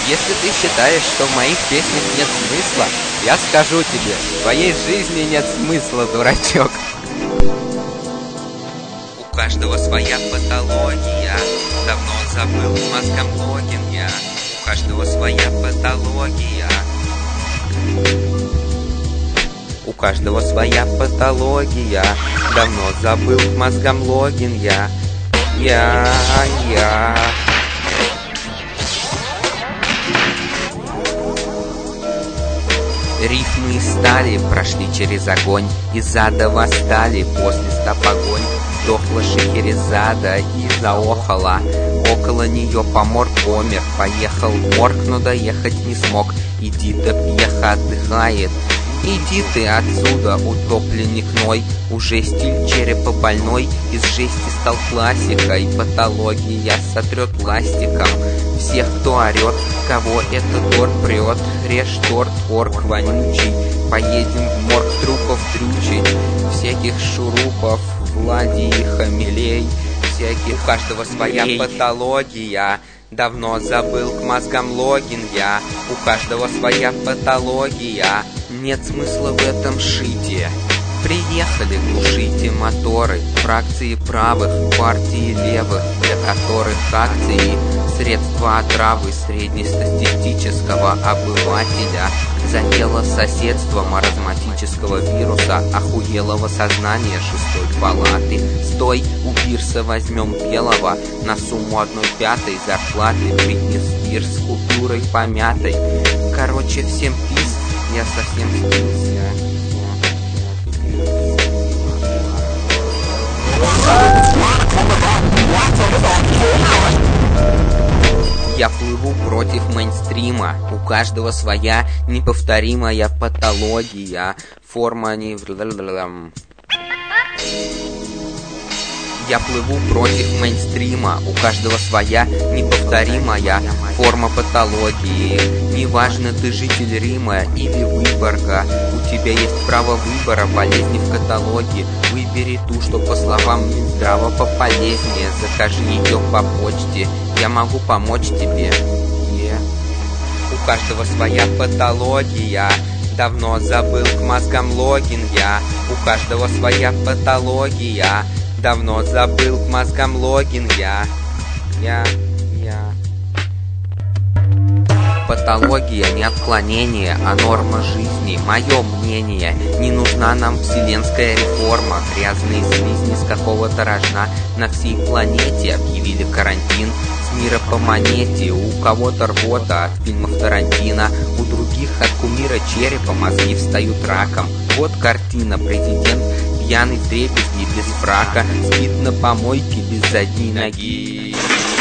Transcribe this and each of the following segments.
Если ты считаешь, что в моих песнях нет смысла, я скажу тебе, в твоей жизни нет смысла, дурачок. У каждого своя патология, давно забыл мозгом логин я. У каждого своя патология. У каждого своя патология, давно забыл мозгом логин я. Рифмы из стали прошли через огонь, из ада восстали после стоп огонь. Сдохла Шахерезада и заохала, около нее помор помер. Поехал в морг, но доехать не смог. Иди-то пьеха отдыхает. Иди ты отсюда, утопленник ной. Уже стиль черепа больной из жести стал классикой. Патология сотрет пластиком всех, кто орет, кого этот торт прет. Режь торт, орк вонючий. Поедем в морг трупов трючить. Всяких шурупов, Влади и Хамелей. Всяких, у каждого своя патология. Давно забыл к мозгам логин я. У каждого своя патология. Нет смысла в этом шите. Приехали, глушите моторы. Фракции правых, партии левых, для которых акции средства отравы среднестатистического обывателя. Задело соседство маразматического вируса, охуелого сознания шестой палаты. Стой, у пирса возьмем белого на сумму 1/5 зарплаты. Бритни Спирс с купюрой помятой. Короче, всем пиз, я совсем спился. Я плыву против мейнстрима. У каждого своя неповторимая патология. Форма не... Я плыву против мейнстрима. У каждого своя неповторимая форма патологии. Неважно, ты житель Рима или Выборга, у тебя есть право выбора болезни в каталоге. Выбери ту, что по словам Минздрава пополезнее. Закажи ее по почте, я могу помочь тебе. У каждого своя патология. Давно забыл к мозгам логин я. У каждого своя патология. Давно забыл к мозгам логин я. Патология не отклонение, а норма жизни. Мое мнение, не нужна нам вселенская реформа. Грязные слизни с какого-то рожна на всей планете объявили карантин. С мира по монете, у кого-то рвота от фильмов Тарантино, у других от кумира черепа мозги встают раком. Вот картина: президент пьяный вдребезги без фрака, спит на помойке без задней ноги.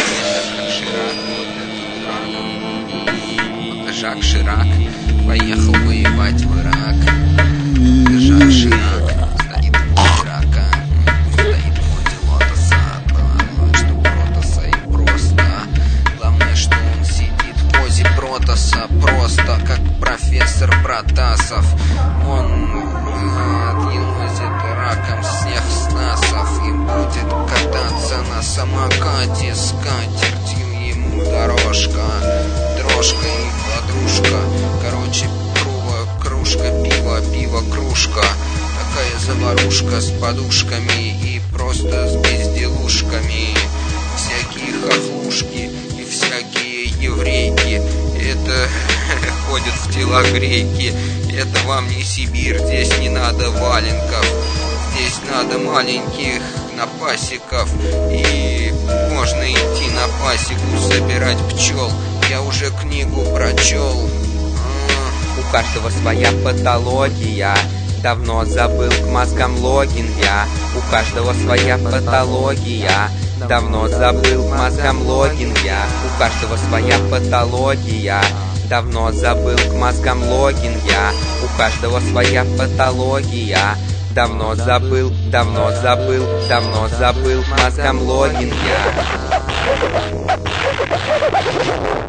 Жак Ширак поехал воевать в Ирак. Жак Ширак стоит в Ирака, стоит против Лотоса. Главное, что Протоса и просто. Главное, что он сидит в позе Протоса, просто как профессор Протасов. Он отъелозит раком всех снасов и будет кататься на самокате с катертью. Ему дорожка, дрожка и подружка. Короче, кружка пива, пиво, кружка. Такая заварушка с подушками и просто с безделушками. Всякие хохлушки и всякие еврейки. Это ходят в телогрейки. Это вам не Сибирь, здесь не надо валенков. Здесь надо маленьких напасиков. И можно идти на пасеку собирать пчел. Я уже книгу прочел. У каждого своя патология. Давно забыл к мозгам логин я. У каждого своя патология. Давно забыл к мозгам логин я. У каждого своя патология. Давно забыл к мозгам логин я. У каждого своя патология. Давно забыл к мозгам логин я.